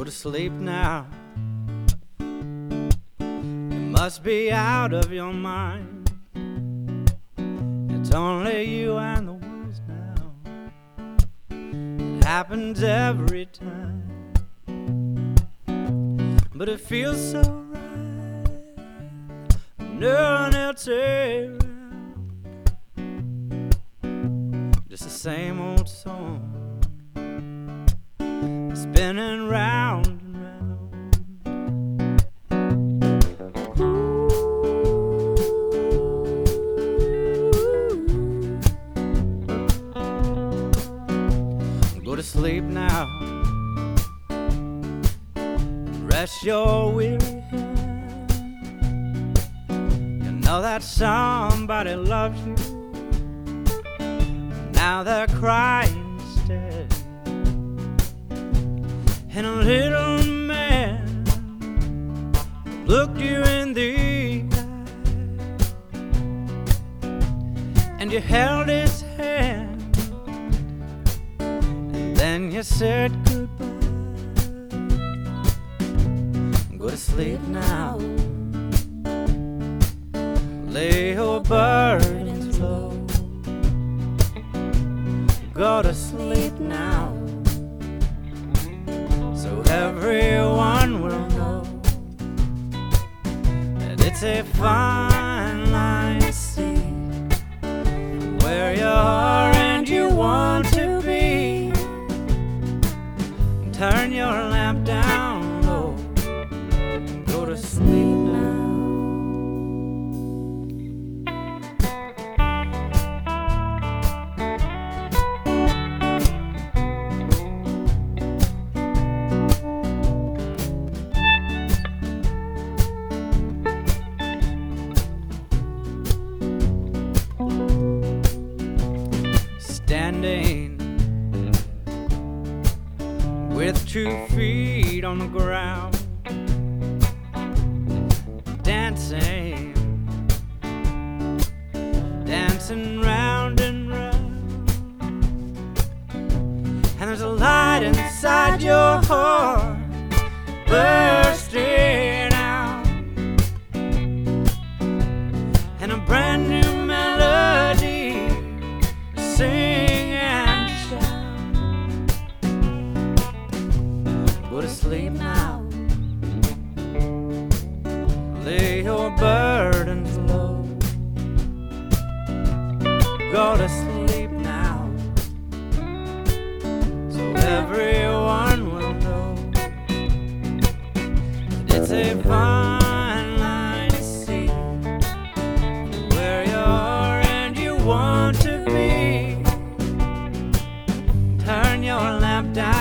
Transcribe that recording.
Go to sleep now. You must be out of your mind. It's only you and the wolves now. It happens every time, but it feels so right. No one else around. Just the same old song, spinning round and round. Go to sleep now. Rest your weary head. You know that somebody loves you. Now they're crying instead. And a little man looked you in the eye, and you held his hand, and then you said goodbye. Go to sleep now. Lay your burdens low. Go to sleep now, so everyone will know that it's a fine line to see from where you are and you want to be. Turn your lamp down low and go to sleep now. Standing with 2 feet on the ground, dancing, dancing round and round. And there's a light inside your heart bursting out, and a brand new melody sing and shout. Go to sleep now. Lay your burdens low. Go to sleep now, so everyone will know that it's a fine line to see where you are and you want to be. Turn your lamp down.